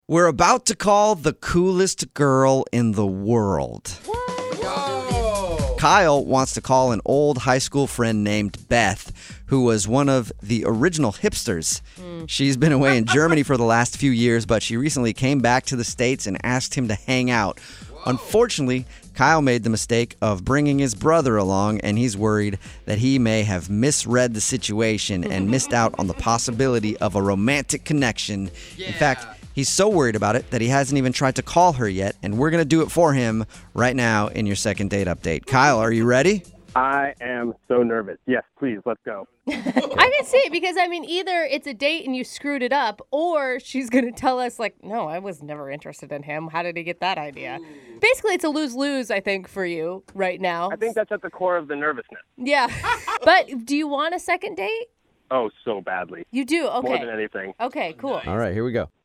We're about to call the coolest girl in the world. Yo! Kyle wants to call an old high school friend named Beth, who was one of the original hipsters. She's been away in Germany for the last few years, but she recently came back to the States and asked him to hang out. Unfortunately, Kyle made the mistake of bringing his brother along, and he's worried that he may have misread the situation and missed out on the possibility of a romantic connection. Yeah. In fact, he's so worried about it that he hasn't even tried to call her yet, and we're going to do it for him right now in your second date update. Kyle, are you ready? I am so nervous. Yes, please, let's go. I can see it because, either it's a date and you screwed it up, or she's going to tell us, no, I was never interested in him. How did he get that idea? Basically, it's a lose-lose, I think, for you right now. I think that's at the core of the nervousness. Yeah. But do you want a second date? Oh, so badly. You do? Okay. More than anything. Okay, cool. All right, here we go.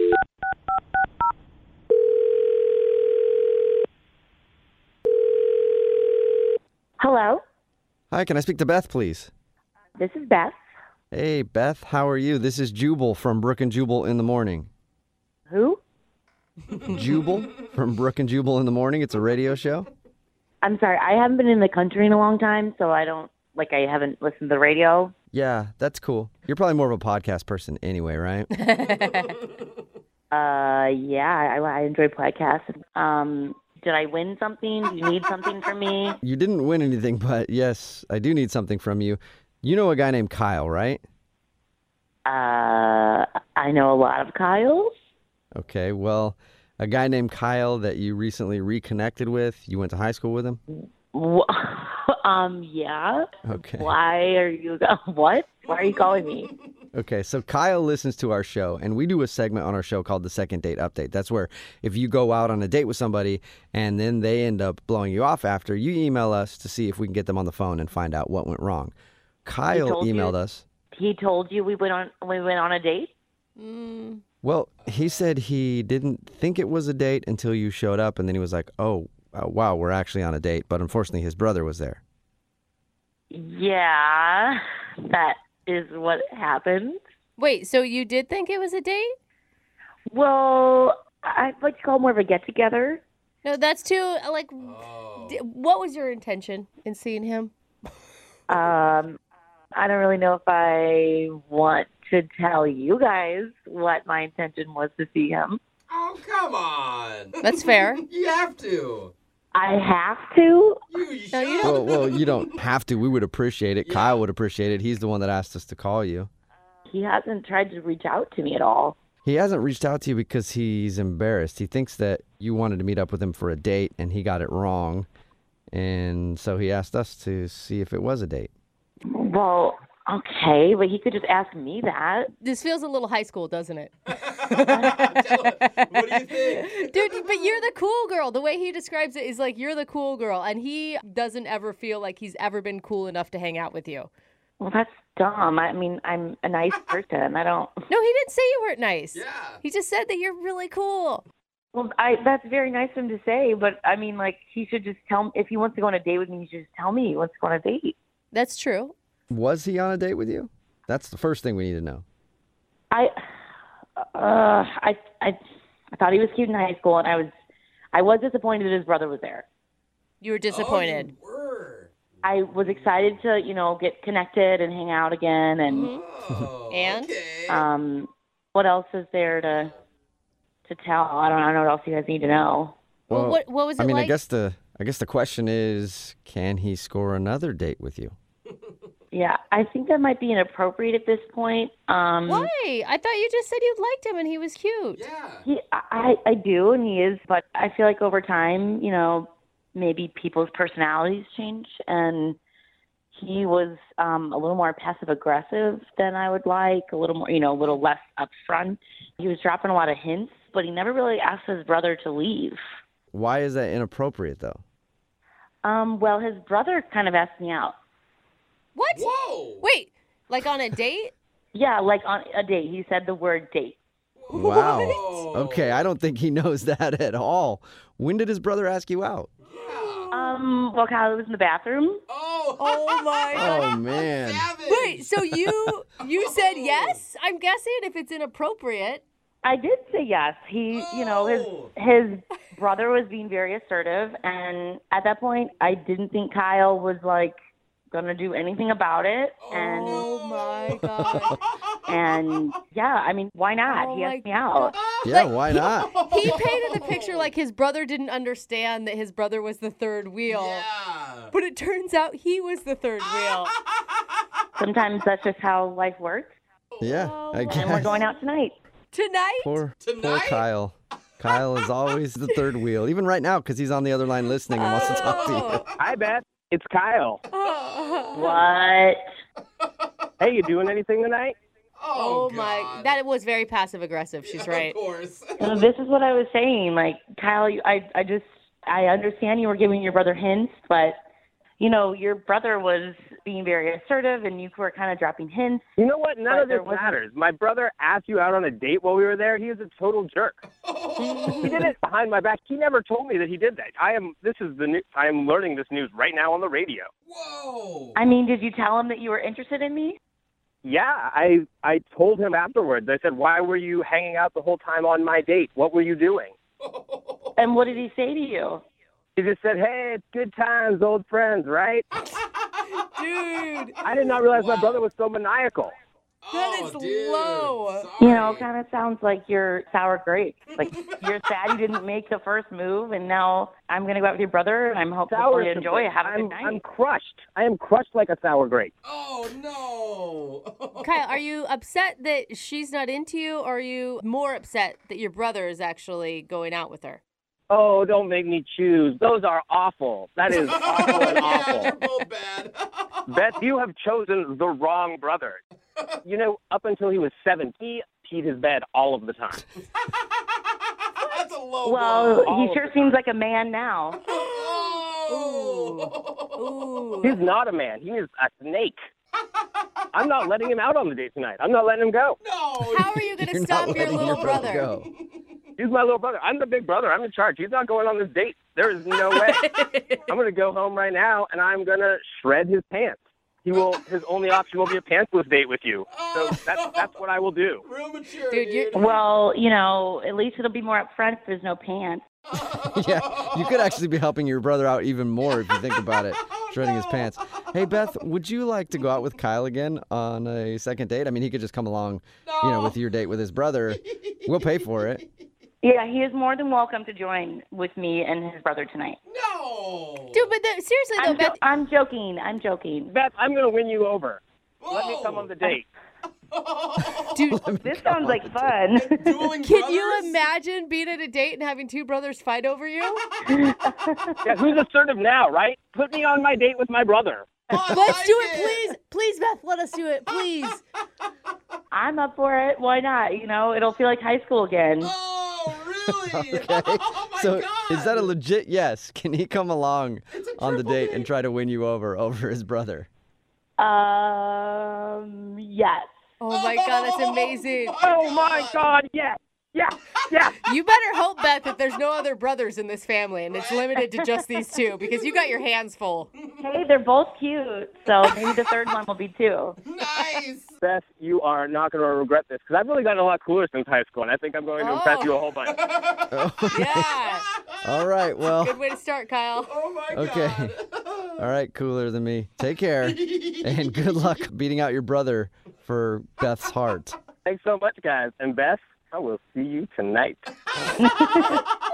Hello, Hi, can I speak to Beth, please? this is Beth. Hey, Beth, how are you? This is Jubal from Brook and Jubal in the Morning. Who? Jubal from Brook and Jubal in the Morning. It's a radio show. I'm sorry, I haven't been in the country in a long time, so I haven't listened to the radio. Yeah, that's cool. You're probably more of a podcast person anyway, right? Yeah, I enjoy podcasts. Did I win something? Do you need something from me? You didn't win anything, but yes, I do need something from you. You know a guy named Kyle, right? I know a lot of Kyles. Okay, well, a guy named Kyle that you recently reconnected with, you went to high school with him? Yeah. Okay. Why are you, what? Why are you calling me? Okay, so Kyle listens to our show, and we do a segment on our show called the Second Date Update. That's where if you go out on a date with somebody and then they end up blowing you off after, you email us to see if we can get them on the phone and find out what went wrong. Kyle told you? emailed us. He told you we went on a date? Well, he said he didn't think it was a date until you showed up, and then he was like, oh, wow, we're actually on a date. But unfortunately, his brother was there. Yeah, that is what happened. Wait, so you did think it was a date? Well, I'd like to call it more of a get-together. No, that's too, what was your intention in seeing him? I don't really know if I want to tell you guys what my intention was to see him. Oh, come on. That's fair. You have to. I have to? You No, you should. Well, you don't have to. We would appreciate it. Yeah. Kyle would appreciate it. He's the one that asked us to call you. He hasn't tried to reach out to me at all. He hasn't reached out to you because he's embarrassed. He thinks that you wanted to meet up with him for a date and he got it wrong. And so he asked us to see if it was a date. Well, okay, but he could just ask me that. This feels a little high school, doesn't it? Tell him. What do you think? Dude, but you're the cool girl. The way he describes it is like you're the cool girl, and he doesn't ever feel like he's ever been cool enough to hang out with you. Well, that's dumb. I mean, I'm a nice person. I don't... No, he didn't say you weren't nice. Yeah. He just said that you're really cool. Well, that's very nice of him to say, but I mean, he should just tell me. If he wants to go on a date with me, he should just tell me he wants to go on a date. That's true. Was he on a date with you? That's the first thing we need to know. I thought he was cute in high school, and I was disappointed that his brother was there. You were disappointed. Oh, you were. I was excited to, get connected and hang out again, and Oh, And? Okay. what else is there to tell? I don't know what else you guys need to know. Well, what was it I mean, like? I guess the question is, can he score another date with you? Yeah, I think that might be inappropriate at this point. Why? I thought you just said you liked him and he was cute. Yeah. I do, and he is, but I feel like over time, maybe people's personalities change, and he was a little more passive aggressive than I would like, a little more, a little less upfront. He was dropping a lot of hints, but he never really asked his brother to leave. Why is that inappropriate, though? Well, his brother kind of asked me out. What? Whoa. Wait, like on a date? Yeah, like on a date. He said the word date. Wow. Whoa. Okay, I don't think he knows that at all. When did his brother ask you out? Well, Kyle was in the bathroom. Oh my God. Oh, man. Savage. Wait, so you said yes? I'm guessing if it's inappropriate. I did say yes. He, his brother was being very assertive, and at that point, I didn't think Kyle was gonna do anything about it. And Oh my god. and yeah, I mean, why not? Oh He my asked me out. Yeah, why not? He painted the picture like his brother didn't understand that his brother was the third wheel. Yeah. But it turns out he was the third wheel. Sometimes that's just how life works. Yeah, I And we're guess. going out tonight. Tonight? Poor Tonight? Kyle. Kyle is always the third wheel, even right now, because he's on the other line listening and wants to talk to you. Hi, Beth. It's Kyle. What? Hey, you doing anything tonight? Oh my, God. that was very passive aggressive. She's right. Of course. This is what I was saying. Kyle, I understand you were giving your brother hints, but your brother was being very assertive, and you were kind of dropping hints. You know what? None But of there this wasn't- matters. My brother asked you out on a date while we were there. He was a total jerk. He did it behind my back. He never told me that he did that. I am learning this news right now on the radio. Whoa. I mean, did you tell him that you were interested in me? Yeah, I told him afterwards. I said, "Why were you hanging out the whole time on my date? What were you doing?" And what did he say to you? He just said, "Hey, it's good times, old friends, right?" Dude, I did not realize my brother was so maniacal. that is dude. low. Sorry. Kind of sounds like you're sour grapes. You're sad you didn't make the first move, and now I'm going to go out with your brother, and I'm hopeful Sour you enjoy it. Have a I'm, good night. I'm crushed. I am crushed like a sour grape. Oh, no. Kyle, are you upset that she's not into you, or are you more upset that your brother is actually going out with her? Oh, don't make me choose. Those are awful. That is awful and Yeah, awful. they're both bad. Beth, you have chosen the wrong brother. Up until he was 7, he peed his bed all of the time. That's a low Well, blow. he sure seems like a man now. Oh. Ooh. He's not a man. He is a snake. I'm not letting him out on the date tonight. I'm not letting him go. No. How are you going to You're stop not your letting little brother? go. He's my little brother. I'm the big brother. I'm in charge. He's not going on this date. There is no way. I'm going to go home right now, and I'm going to shred his pants. His only option will be a pantsless date with you. So that's what I will do. Real mature, Dude, dude. Well, at least it'll be more upfront if there's no pants. Yeah, you could actually be helping your brother out even more if you think about it, shredding his pants. Hey, Beth, would you like to go out with Kyle again on a second date? I mean, he could just come along, with your date with his brother. We'll pay for it. Yeah, he is more than welcome to join with me and his brother tonight. No. Dude, but seriously though, Beth, I'm joking. I'm joking. Beth, I'm going to win you over. Let me come on the date. dude, This sounds like fun. Dueling can you brothers? imagine being at a date and having two brothers fight over you? Yeah, who's assertive now, right? Put me on my date with my brother. Oh, I Let's like do it, please. Please, Beth, let us do it, please. I'm up for it. Why not? It'll feel like high school again. Oh, really? Okay. Oh, my So God. is that a legit yes? Can he come along It's a on the triple date date. and try to win you over his brother? Yes. Oh my God, that's amazing. Oh, my God, yes. Yeah, yeah. You better hope, Beth, that there's no other brothers in this family and it's limited to just these two because you got your hands full. Hey, they're both cute, so maybe the third one will be too. Nice. Beth, you are not going to regret this because I've really gotten a lot cooler since high school, and I think I'm going to impress you a whole bunch. Yeah. All right, well, Good way to start, Kyle. Oh, my okay. God. All right, cooler than me. Take care, and good luck beating out your brother for Beth's heart. Thanks so much, guys. And Beth, I will see you tonight.